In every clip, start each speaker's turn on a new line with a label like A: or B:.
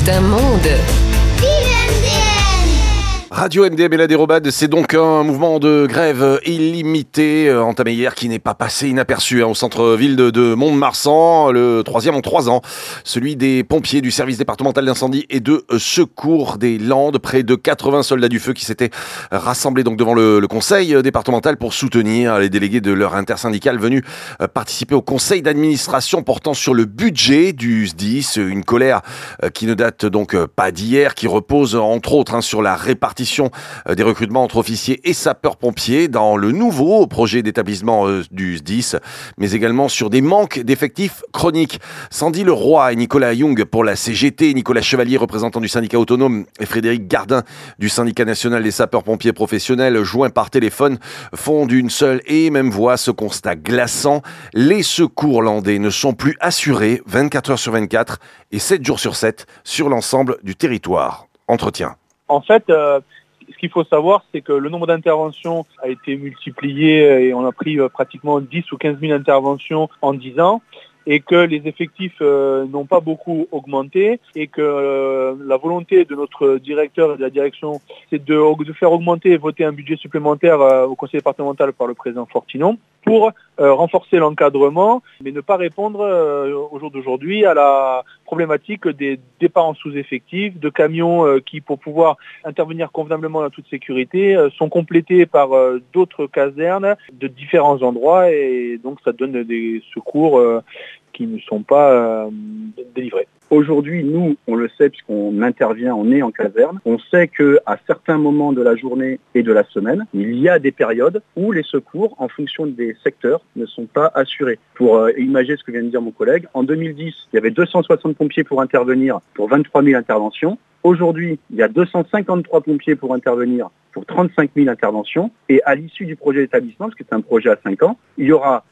A: un monde.
B: Radio MDM et la Dérobade, c'est donc un mouvement de grève illimité entamé hier qui n'est pas passé inaperçu au centre-ville de Mont-de-Marsan, le troisième en 3 ans, celui des pompiers du service départemental d'incendie et de secours des Landes, près de 80 soldats du feu qui s'étaient rassemblés donc devant le conseil départemental pour soutenir les délégués de leur intersyndicale venus participer au conseil d'administration portant sur le budget du SDIS, une colère qui ne date donc pas d'hier, qui repose entre autres sur la répartition des recrutements entre officiers et sapeurs-pompiers dans le nouveau projet d'établissement du SDIS, mais également sur des manques d'effectifs chroniques. Sandy Leroy et Nicolas Young pour la CGT, Nicolas Chevalier, représentant du syndicat autonome, et Frédéric Gardin du syndicat national des sapeurs-pompiers professionnels, joints par téléphone, font d'une seule et même voix ce constat glaçant. Les secours landais ne sont plus assurés 24 heures sur 24 et 7 jours sur 7 sur l'ensemble du territoire. Entretien.
C: En fait, ce qu'il faut savoir, c'est que le nombre d'interventions a été multiplié et on a pris pratiquement 10 ou 15 000 interventions en 10 ans et que les effectifs n'ont pas beaucoup augmenté et que la volonté de notre directeur et de la direction, c'est de faire augmenter et voter un budget supplémentaire au conseil départemental par le président Fortinon pour renforcer l'encadrement, mais ne pas répondre au jour d'aujourd'hui à la problématique des départs en sous-effectifs, de camions qui, pour pouvoir intervenir convenablement dans toute sécurité, sont complétés par d'autres casernes de différents endroits et donc ça donne des secours qui ne sont pas délivrés.
D: Aujourd'hui, nous, on le sait puisqu'on intervient, on est en caserne. On sait qu'à certains moments de la journée et de la semaine, il y a des périodes où les secours, en fonction des secteurs, ne sont pas assurés. Pour imaginer ce que vient de dire mon collègue, en 2010, il y avait 260 pompiers pour intervenir pour 23 000 interventions. Aujourd'hui, il y a 253 pompiers pour intervenir pour 35 000 interventions. Et à l'issue du projet d'établissement, parce que c'est un projet à 5 ans, il y aura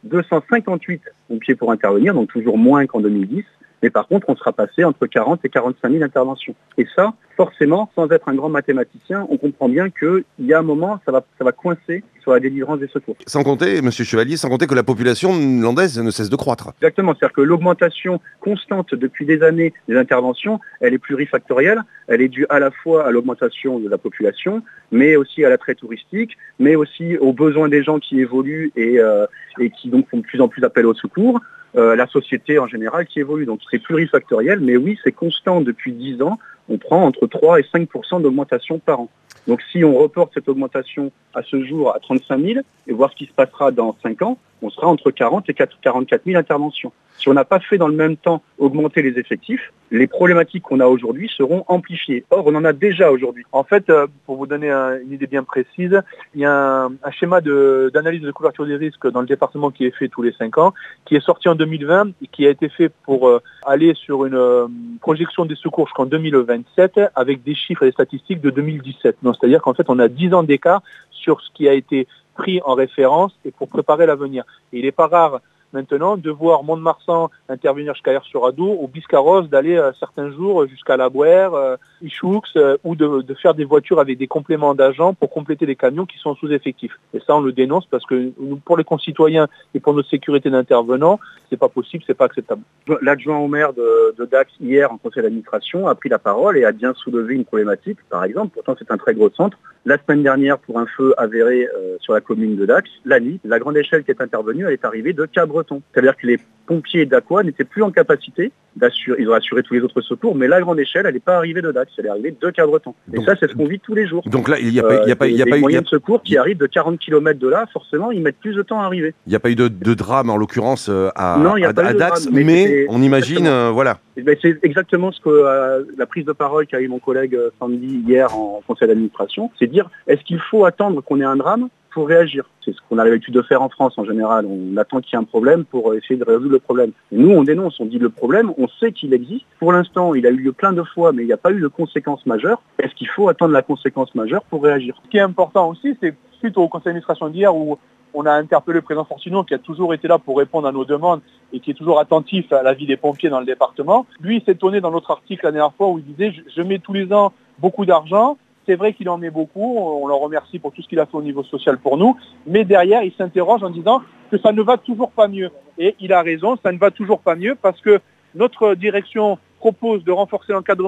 D: 258 pompiers pour intervenir, donc toujours moins qu'en 2010. Mais par contre, on sera passé entre 40 et 45 000 interventions. Et ça, forcément, sans être un grand mathématicien, on comprend bien qu'il y a un moment, ça va coincer sur la délivrance des secours.
B: Sans compter, Monsieur Chevalier, sans compter que la population landaise ne cesse de croître.
D: Exactement, c'est-à-dire que l'augmentation constante depuis des années des interventions, elle est plurifactorielle, elle est due à la fois à l'augmentation de la population, mais aussi à l'attrait touristique, mais aussi aux besoins des gens qui évoluent et qui donc font de plus en plus appel au secours. La société en général qui évolue. Donc c'est plurifactoriel, mais oui, c'est constant depuis 10 ans. On prend entre 3 et 5% d'augmentation par an. Donc si on reporte cette augmentation à ce jour à 35 000 et voir ce qui se passera dans 5 ans, on sera entre 40 et 44 000 interventions. Si on n'a pas fait dans le même temps augmenter les effectifs, les problématiques qu'on a aujourd'hui seront amplifiées. Or, on en a déjà aujourd'hui.
C: En fait, pour vous donner une idée bien précise, il y a un schéma d'analyse de couverture des risques dans le département qui est fait tous les 5 ans, qui est sorti en 2020 et qui a été fait pour aller sur une projection des secours jusqu'en 2027 avec des chiffres et des statistiques de 2017. Donc, c'est-à-dire qu'en fait, on a 10 ans d'écart sur ce qui a été pris en référence et pour préparer l'avenir. Et il n'est pas rare maintenant de voir Mont-de-Marsan intervenir jusqu'à Aire-sur-Adour ou Biscarrosse d'aller certains jours jusqu'à La Bouère, Ichoux ou de faire des voitures avec des compléments d'agents pour compléter les camions qui sont sous-effectifs. Et ça, on le dénonce parce que pour les concitoyens et pour notre sécurité d'intervenants, c'est pas possible, c'est pas acceptable.
D: L'adjoint au maire de Dax hier en conseil d'administration a pris la parole et a bien soulevé une problématique, par exemple, pourtant c'est un très gros centre. La semaine dernière, pour un feu avéré sur la commune de Dax, la nuit, la grande échelle qui est intervenue, elle est arrivée de Cabreton. C'est-à-dire que les pompiers d'Aqua n'étaient plus en capacité d'assurer, ils ont assuré tous les autres secours, mais la grande échelle, elle n'est pas arrivée de Dax, elle est arrivée de Cabreton. Et donc, ça, c'est ce qu'on vit tous les jours.
B: Donc là, il n'y a pas eu
D: des moyens de secours qui arrivent de 40 km de là, forcément, ils mettent plus de temps à arriver.
B: Il n'y a pas eu de drame, en l'occurrence, à Dax,
D: drame,
B: mais on imagine, voilà.
D: C'est exactement ce que la prise de parole qu'a eu mon collègue Sandy hier en conseil d'administration, c'est dire, est-ce qu'il faut attendre qu'on ait un drame pour réagir? C'est ce qu'on a l'habitude de faire en France en général. On attend qu'il y ait un problème pour essayer de résoudre le problème. Et nous, on dénonce, on dit le problème, on sait qu'il existe. Pour l'instant, il a eu lieu plein de fois, mais il n'y a pas eu de conséquences majeures. Est-ce qu'il faut attendre la conséquence majeure pour réagir?
C: Ce qui est important aussi, c'est suite au conseil d'administration d'hier où on a interpellé le président Fortinon qui a toujours été là pour répondre à nos demandes et qui est toujours attentif à la vie des pompiers dans le département. Lui, il s'est étonné dans notre article la dernière fois où il disait « Je mets tous les ans beaucoup d'argent ». C'est vrai qu'il en met beaucoup, on le remercie pour tout ce qu'il a fait au niveau social pour nous, mais derrière, il s'interroge en disant que ça ne va toujours pas mieux. Et il a raison, ça ne va toujours pas mieux parce que notre direction propose de renforcer l'encadrement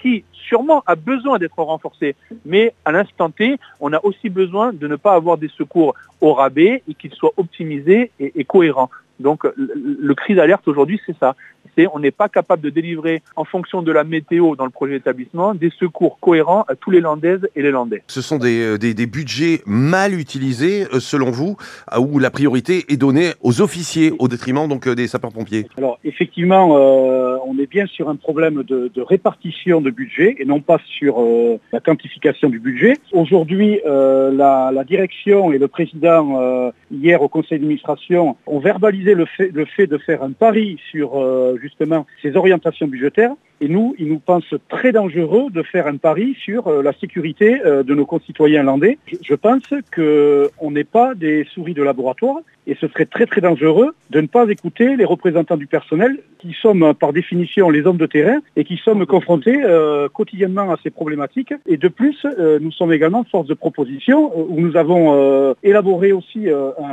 C: qui sûrement a besoin d'être renforcé. Mais à l'instant T, on a aussi besoin de ne pas avoir des secours au rabais et qu'ils soient optimisés et cohérents. Donc le cri d'alerte aujourd'hui, c'est ça. On n'est pas capable de délivrer en fonction de la météo dans le projet d'établissement des secours cohérents à tous les Landaises et les Landais.
B: Ce sont des budgets mal utilisés, selon vous, où la priorité est donnée aux officiers au détriment donc des sapeurs-pompiers.
A: Alors effectivement, on est bien sur un problème de répartition de budget et non pas sur la quantification du budget. Aujourd'hui, la direction et le président, hier au conseil d'administration, ont verbalisé le fait de faire un pari sur justement ces orientations budgétaires. Et nous, il nous pense très dangereux de faire un pari sur la sécurité de nos concitoyens landais. Je pense qu'on n'est pas des souris de laboratoire et ce serait très très dangereux de ne pas écouter les représentants du personnel qui sommes par définition les hommes de terrain et qui sommes confrontés quotidiennement à ces problématiques. Et de plus, nous sommes également force de proposition où nous avons élaboré aussi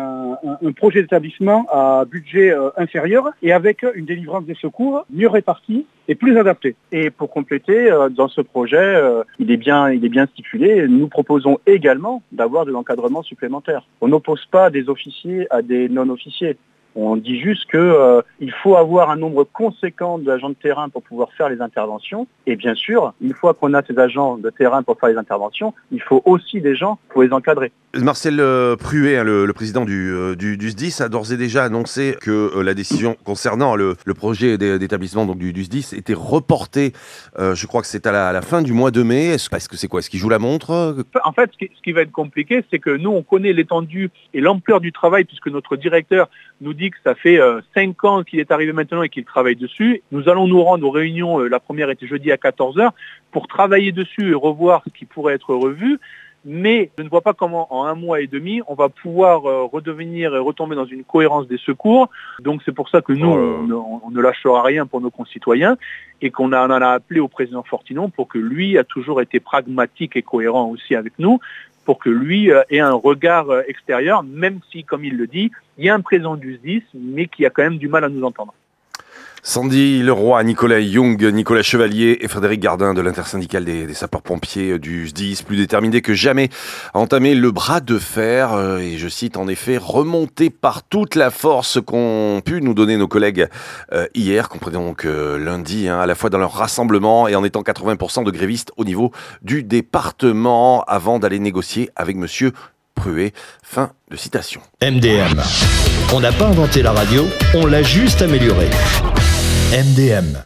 A: un projet d'établissement à budget inférieur et avec une délivrance des secours mieux répartie et plus adaptée. Et pour compléter, dans ce projet, il est bien stipulé, nous proposons également d'avoir de l'encadrement supplémentaire. On n'oppose pas des officiers à des non-officiers. On dit juste qu'il faut avoir un nombre conséquent d'agents de terrain pour pouvoir faire les interventions. Et bien sûr, une fois qu'on a ces agents de terrain pour faire les interventions, il faut aussi des gens pour les encadrer.
B: Marcel Pruet, le président du SDIS, a d'ores et déjà annoncé que la décision concernant le projet d'établissement donc du SDIS était reportée. Je crois que c'est à la fin du mois de mai. Est-ce que c'est quoi? Est-ce qu'il joue la montre?
C: En fait, ce qui va être compliqué, c'est que nous, on connaît l'étendue et l'ampleur du travail puisque notre directeur nous dit que ça fait 5 ans qu'il est arrivé maintenant et qu'il travaille dessus. Nous allons nous rendre aux réunions, la première était jeudi à 14h, pour travailler dessus et revoir ce qui pourrait être revu. Mais je ne vois pas comment, en 1 mois et demi, on va pouvoir redevenir et retomber dans une cohérence des secours. Donc c'est pour ça que nous, on ne lâchera rien pour nos concitoyens et qu'on en a appelé au président Fortinon pour que lui a toujours été pragmatique et cohérent aussi avec nous, pour que lui ait un regard extérieur, même si, comme il le dit, il y a un président du SDIS, mais qui a quand même du mal à nous entendre.
B: Sandy Leroy, Nicolas Young, Nicolas Chevalier et Frédéric Gardin de l'intersyndicale des sapeurs-pompiers du SDIS, plus déterminés que jamais à entamer le bras de fer, et je cite en effet, remonté par toute la force qu'ont pu nous donner nos collègues hier, comprenez donc lundi, à la fois dans leur rassemblement et en étant 80% de grévistes au niveau du département, avant d'aller négocier avec monsieur Pruet. Fin de citation.
E: MDM. On n'a pas inventé la radio, on l'a juste améliorée. MDM.